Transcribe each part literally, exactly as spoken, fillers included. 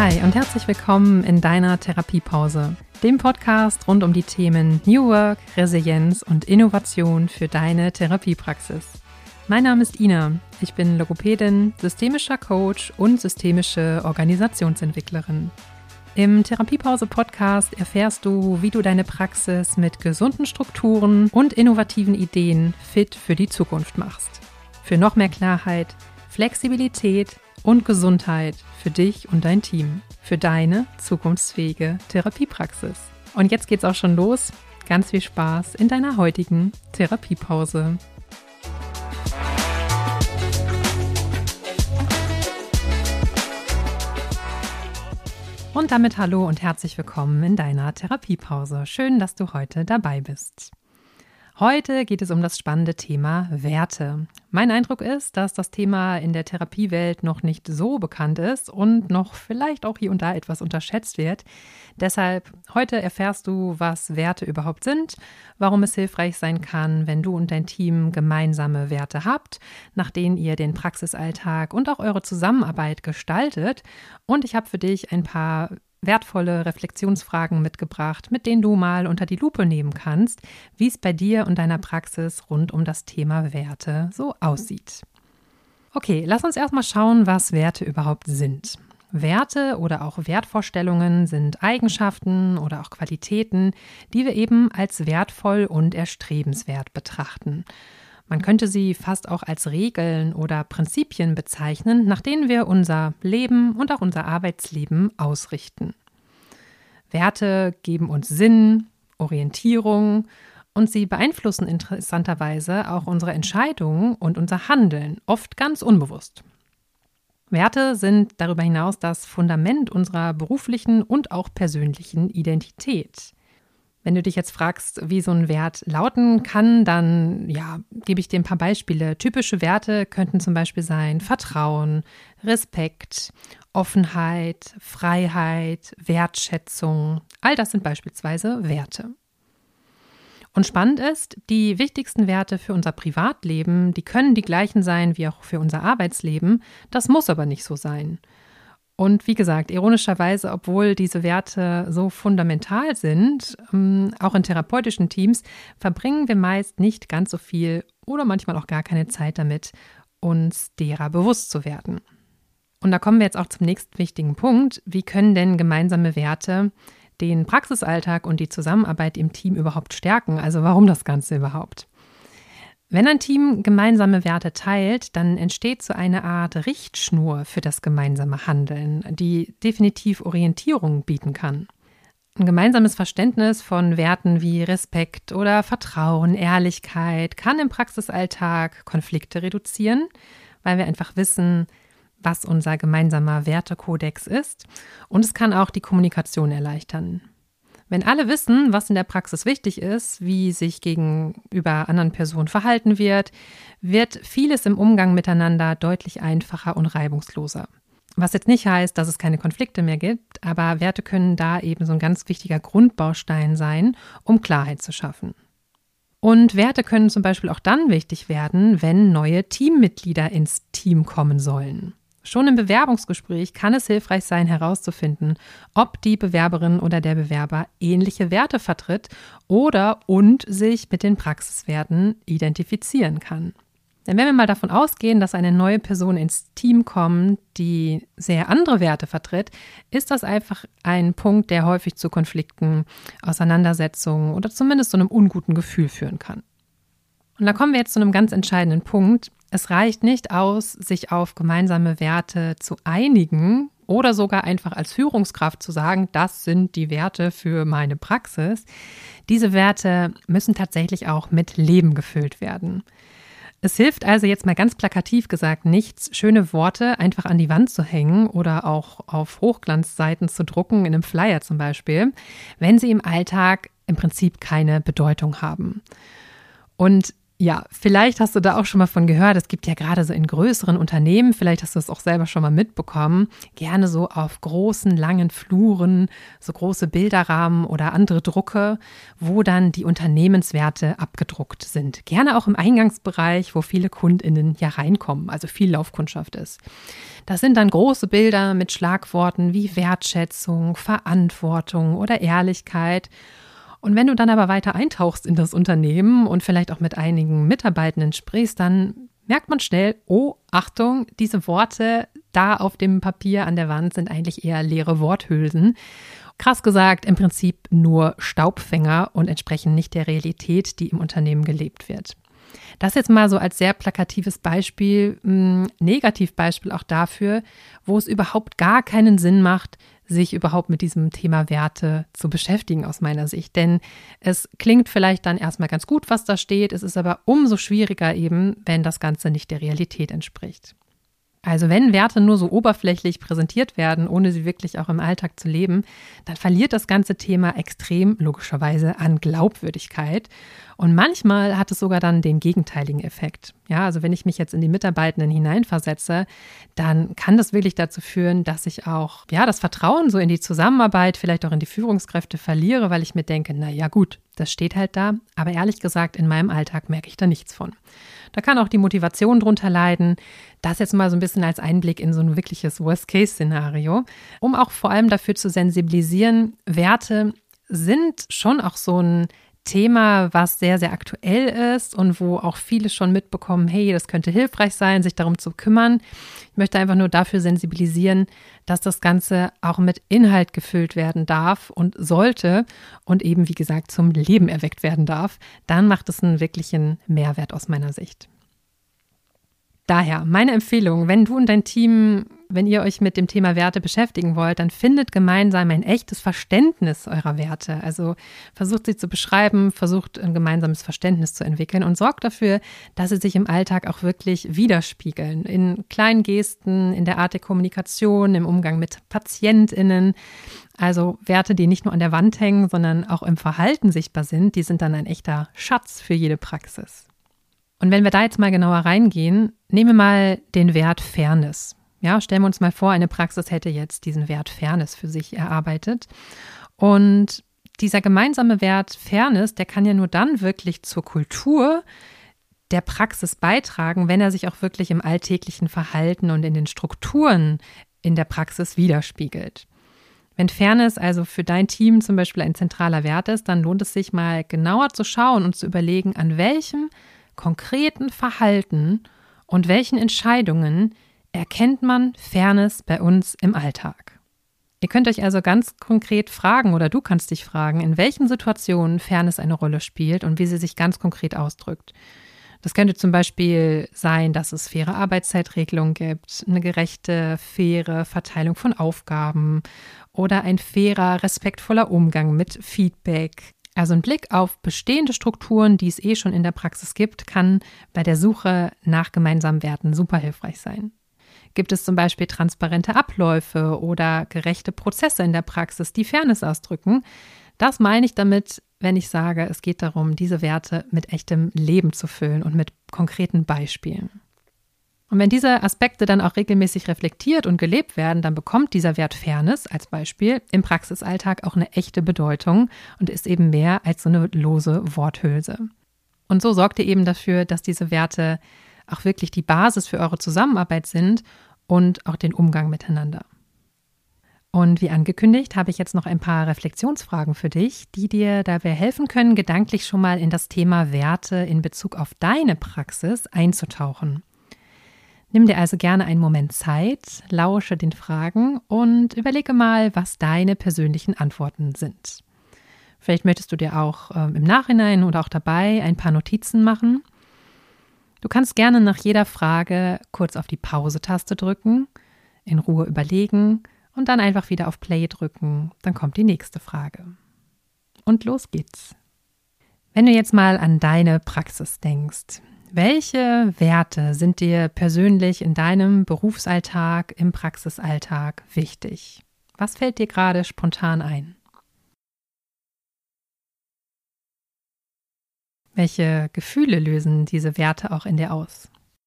Hi und herzlich willkommen in deiner Therapiepause, dem Podcast rund um die Themen New Work, Resilienz und Innovation für deine Therapiepraxis. Mein Name ist Ina, ich bin Logopädin, systemischer Coach und systemische Organisationsentwicklerin. Im Therapiepause-Podcast erfährst du, wie du deine Praxis mit gesunden Strukturen und innovativen Ideen fit für die Zukunft machst. Für noch mehr Klarheit, Flexibilität und Gesundheit für dich und dein Team, für deine zukunftsfähige Therapiepraxis. Und jetzt geht's auch schon los. Ganz viel Spaß in deiner heutigen Therapiepause. Und damit hallo und herzlich willkommen in deiner Therapiepause. Schön, dass du heute dabei bist. Heute geht es um das spannende Thema Werte. Mein Eindruck ist, dass das Thema in der Therapiewelt noch nicht so bekannt ist und noch vielleicht auch hier und da etwas unterschätzt wird. Deshalb heute erfährst du, was Werte überhaupt sind, warum es hilfreich sein kann, wenn du und dein Team gemeinsame Werte habt, nach denen ihr den Praxisalltag und auch eure Zusammenarbeit gestaltet. Und ich habe für dich ein paar wertvolle Reflexionsfragen mitgebracht, mit denen du mal unter die Lupe nehmen kannst, wie es bei dir und deiner Praxis rund um das Thema Werte so aussieht. Okay, lass uns erstmal schauen, was Werte überhaupt sind. Werte oder auch Wertvorstellungen sind Eigenschaften oder auch Qualitäten, die wir eben als wertvoll und erstrebenswert betrachten. Man könnte sie fast auch als Regeln oder Prinzipien bezeichnen, nach denen wir unser Leben und auch unser Arbeitsleben ausrichten. Werte geben uns Sinn, Orientierung und sie beeinflussen interessanterweise auch unsere Entscheidungen und unser Handeln, oft ganz unbewusst. Werte sind darüber hinaus das Fundament unserer beruflichen und auch persönlichen Identität. Wenn du dich jetzt fragst, wie so ein Wert lauten kann, dann ja, gebe ich dir ein paar Beispiele. Typische Werte könnten zum Beispiel sein Vertrauen, Respekt, Offenheit, Freiheit, Wertschätzung. All das sind beispielsweise Werte. Und spannend ist, die wichtigsten Werte für unser Privatleben, die können die gleichen sein wie auch für unser Arbeitsleben. Das muss aber nicht so sein. Und wie gesagt, ironischerweise, obwohl diese Werte so fundamental sind, ähm, auch in therapeutischen Teams, verbringen wir meist nicht ganz so viel oder manchmal auch gar keine Zeit damit, uns derer bewusst zu werden. Und da kommen wir jetzt auch zum nächsten wichtigen Punkt. Wie können denn gemeinsame Werte den Praxisalltag und die Zusammenarbeit im Team überhaupt stärken? Also warum das Ganze überhaupt? Wenn ein Team gemeinsame Werte teilt, dann entsteht so eine Art Richtschnur für das gemeinsame Handeln, die definitiv Orientierung bieten kann. Ein gemeinsames Verständnis von Werten wie Respekt oder Vertrauen, Ehrlichkeit kann im Praxisalltag Konflikte reduzieren, weil wir einfach wissen, was unser gemeinsamer Wertekodex ist, und es kann auch die Kommunikation erleichtern. Wenn alle wissen, was in der Praxis wichtig ist, wie sich gegenüber anderen Personen verhalten wird, wird vieles im Umgang miteinander deutlich einfacher und reibungsloser. Was jetzt nicht heißt, dass es keine Konflikte mehr gibt, aber Werte können da eben so ein ganz wichtiger Grundbaustein sein, um Klarheit zu schaffen. Und Werte können zum Beispiel auch dann wichtig werden, wenn neue Teammitglieder ins Team kommen sollen. Schon im Bewerbungsgespräch kann es hilfreich sein, herauszufinden, ob die Bewerberin oder der Bewerber ähnliche Werte vertritt oder und sich mit den Praxiswerten identifizieren kann. Denn wenn wir mal davon ausgehen, dass eine neue Person ins Team kommt, die sehr andere Werte vertritt, ist das einfach ein Punkt, der häufig zu Konflikten, Auseinandersetzungen oder zumindest zu einem unguten Gefühl führen kann. Und da kommen wir jetzt zu einem ganz entscheidenden Punkt. Es reicht nicht aus, sich auf gemeinsame Werte zu einigen oder sogar einfach als Führungskraft zu sagen, das sind die Werte für meine Praxis. Diese Werte müssen tatsächlich auch mit Leben gefüllt werden. Es hilft also jetzt mal ganz plakativ gesagt nichts, schöne Worte einfach an die Wand zu hängen oder auch auf Hochglanzseiten zu drucken, in einem Flyer zum Beispiel, wenn sie im Alltag im Prinzip keine Bedeutung haben. Und Ja, vielleicht hast du da auch schon mal von gehört. Es gibt ja gerade so in größeren Unternehmen, vielleicht hast du es auch selber schon mal mitbekommen, gerne so auf großen, langen Fluren, so große Bilderrahmen oder andere Drucke, wo dann die Unternehmenswerte abgedruckt sind. Gerne auch im Eingangsbereich, wo viele KundInnen ja reinkommen, also viel Laufkundschaft ist. Das sind dann große Bilder mit Schlagworten wie Wertschätzung, Verantwortung oder Ehrlichkeit. Und wenn du dann aber weiter eintauchst in das Unternehmen und vielleicht auch mit einigen Mitarbeitenden sprichst, dann merkt man schnell, oh, Achtung, diese Worte da auf dem Papier an der Wand sind eigentlich eher leere Worthülsen. Krass gesagt, im Prinzip nur Staubfänger und entsprechen nicht der Realität, die im Unternehmen gelebt wird. Das jetzt mal so als sehr plakatives Beispiel, mh, Negativbeispiel auch dafür, wo es überhaupt gar keinen Sinn macht, sich überhaupt mit diesem Thema Werte zu beschäftigen aus meiner Sicht. Denn es klingt vielleicht dann erstmal ganz gut, was da steht. Es ist aber umso schwieriger eben, wenn das Ganze nicht der Realität entspricht. Also wenn Werte nur so oberflächlich präsentiert werden, ohne sie wirklich auch im Alltag zu leben, dann verliert das ganze Thema extrem logischerweise an Glaubwürdigkeit. Und manchmal hat es sogar dann den gegenteiligen Effekt. Ja, also wenn ich mich jetzt in die Mitarbeitenden hineinversetze, dann kann das wirklich dazu führen, dass ich auch ja das Vertrauen so in die Zusammenarbeit, vielleicht auch in die Führungskräfte verliere, weil ich mir denke, na ja gut, das steht halt da. Aber ehrlich gesagt, in meinem Alltag merke ich da nichts von. Da kann auch die Motivation drunter leiden. Das jetzt mal so ein bisschen als Einblick in so ein wirkliches Worst-Case-Szenario, um auch vor allem dafür zu sensibilisieren, Werte sind schon auch so ein Thema, was sehr, sehr aktuell ist und wo auch viele schon mitbekommen, hey, das könnte hilfreich sein, sich darum zu kümmern. Ich möchte einfach nur dafür sensibilisieren, dass das Ganze auch mit Inhalt gefüllt werden darf und sollte und eben, wie gesagt, zum Leben erweckt werden darf. Dann macht es einen wirklichen Mehrwert aus meiner Sicht. Daher meine Empfehlung, wenn du und dein Team, wenn ihr euch mit dem Thema Werte beschäftigen wollt, dann findet gemeinsam ein echtes Verständnis eurer Werte. Also versucht sie zu beschreiben, versucht ein gemeinsames Verständnis zu entwickeln und sorgt dafür, dass sie sich im Alltag auch wirklich widerspiegeln. In kleinen Gesten, in der Art der Kommunikation, im Umgang mit PatientInnen. Also Werte, die nicht nur an der Wand hängen, sondern auch im Verhalten sichtbar sind, die sind dann ein echter Schatz für jede Praxis. Und wenn wir da jetzt mal genauer reingehen, nehmen wir mal den Wert Fairness. Ja, stellen wir uns mal vor, eine Praxis hätte jetzt diesen Wert Fairness für sich erarbeitet. Und dieser gemeinsame Wert Fairness, der kann ja nur dann wirklich zur Kultur der Praxis beitragen, wenn er sich auch wirklich im alltäglichen Verhalten und in den Strukturen in der Praxis widerspiegelt. Wenn Fairness also für dein Team zum Beispiel ein zentraler Wert ist, dann lohnt es sich mal genauer zu schauen und zu überlegen, an welchem konkreten Verhalten und welchen Entscheidungen erkennt man Fairness bei uns im Alltag. Ihr könnt euch also ganz konkret fragen oder du kannst dich fragen, in welchen Situationen Fairness eine Rolle spielt und wie sie sich ganz konkret ausdrückt. Das könnte zum Beispiel sein, dass es faire Arbeitszeitregelungen gibt, eine gerechte, faire Verteilung von Aufgaben oder ein fairer, respektvoller Umgang mit Feedback. Also ein Blick auf bestehende Strukturen, die es eh schon in der Praxis gibt, kann bei der Suche nach gemeinsamen Werten super hilfreich sein. Gibt es zum Beispiel transparente Abläufe oder gerechte Prozesse in der Praxis, die Fairness ausdrücken? Das meine ich damit, wenn ich sage, es geht darum, diese Werte mit echtem Leben zu füllen und mit konkreten Beispielen. Und wenn diese Aspekte dann auch regelmäßig reflektiert und gelebt werden, dann bekommt dieser Wert Fairness als Beispiel im Praxisalltag auch eine echte Bedeutung und ist eben mehr als so eine lose Worthülse. Und so sorgt ihr eben dafür, dass diese Werte auch wirklich die Basis für eure Zusammenarbeit sind und auch den Umgang miteinander. Und wie angekündigt, habe ich jetzt noch ein paar Reflexionsfragen für dich, die dir dabei helfen können, gedanklich schon mal in das Thema Werte in Bezug auf deine Praxis einzutauchen. Nimm dir also gerne einen Moment Zeit, lausche den Fragen und überlege mal, was deine persönlichen Antworten sind. Vielleicht möchtest du dir auch äh, im Nachhinein oder auch dabei ein paar Notizen machen. Du kannst gerne nach jeder Frage kurz auf die Pause-Taste drücken, in Ruhe überlegen und dann einfach wieder auf Play drücken. Dann kommt die nächste Frage. Und los geht's. Wenn du jetzt mal an deine Praxis denkst, welche Werte sind dir persönlich in deinem Berufsalltag, im Praxisalltag wichtig? Was fällt dir gerade spontan ein? Welche Gefühle lösen diese Werte auch in dir aus?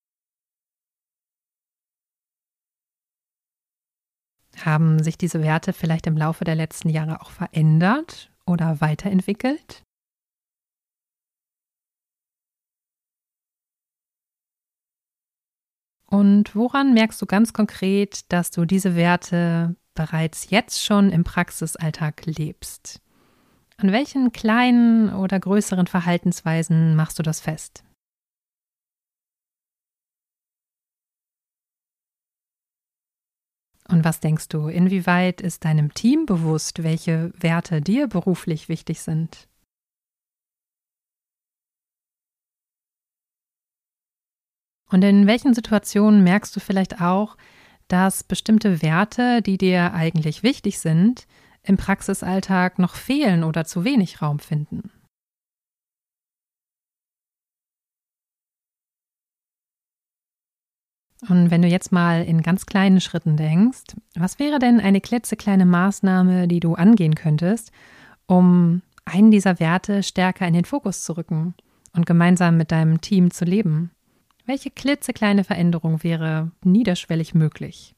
Haben sich diese Werte vielleicht im Laufe der letzten Jahre auch verändert oder weiterentwickelt? Und woran merkst du ganz konkret, dass du diese Werte bereits jetzt schon im Praxisalltag lebst? An welchen kleinen oder größeren Verhaltensweisen machst du das fest? Und was denkst du, inwieweit ist deinem Team bewusst, welche Werte dir beruflich wichtig sind? Und in welchen Situationen merkst du vielleicht auch, dass bestimmte Werte, die dir eigentlich wichtig sind, im Praxisalltag noch fehlen oder zu wenig Raum finden? Und wenn du jetzt mal in ganz kleinen Schritten denkst, was wäre denn eine klitzekleine Maßnahme, die du angehen könntest, um einen dieser Werte stärker in den Fokus zu rücken und gemeinsam mit deinem Team zu leben? Welche klitzekleine Veränderung wäre niederschwellig möglich?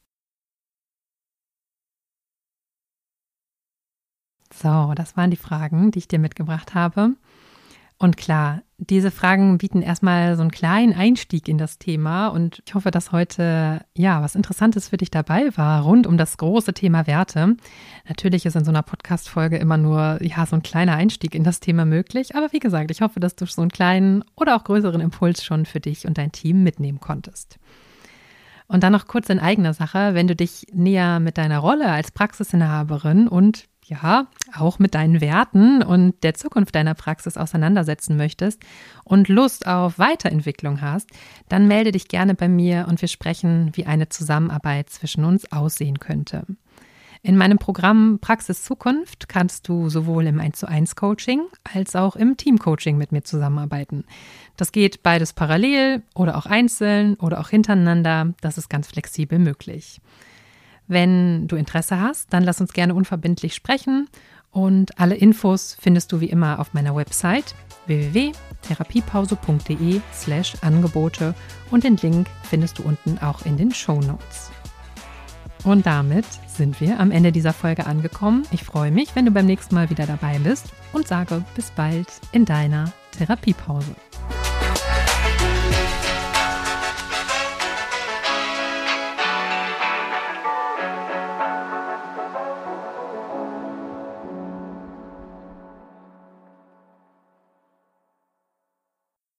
So, das waren die Fragen, die ich dir mitgebracht habe. Und klar, diese Fragen bieten erstmal so einen kleinen Einstieg in das Thema und ich hoffe, dass heute ja was Interessantes für dich dabei war rund um das große Thema Werte. Natürlich ist in so einer Podcast-Folge immer nur ja so ein kleiner Einstieg in das Thema möglich, aber wie gesagt, ich hoffe, dass du so einen kleinen oder auch größeren Impuls schon für dich und dein Team mitnehmen konntest. Und dann noch kurz in eigener Sache, wenn du dich näher mit deiner Rolle als Praxisinhaberin und ja, auch mit deinen Werten und der Zukunft deiner Praxis auseinandersetzen möchtest und Lust auf Weiterentwicklung hast, dann melde dich gerne bei mir und wir sprechen, wie eine Zusammenarbeit zwischen uns aussehen könnte. In meinem Programm Praxis Zukunft kannst du sowohl im eins zu eins Coaching als auch im Teamcoaching mit mir zusammenarbeiten. Das geht beides parallel oder auch einzeln oder auch hintereinander. Das ist ganz flexibel möglich. Wenn du Interesse hast, dann lass uns gerne unverbindlich sprechen und alle Infos findest du wie immer auf meiner Website w w w punkt therapiepause punkt d e slash Angebote und den Link findest du unten auch in den Shownotes. Und damit sind wir am Ende dieser Folge angekommen. Ich freue mich, wenn du beim nächsten Mal wieder dabei bist und sage bis bald in deiner Therapiepause.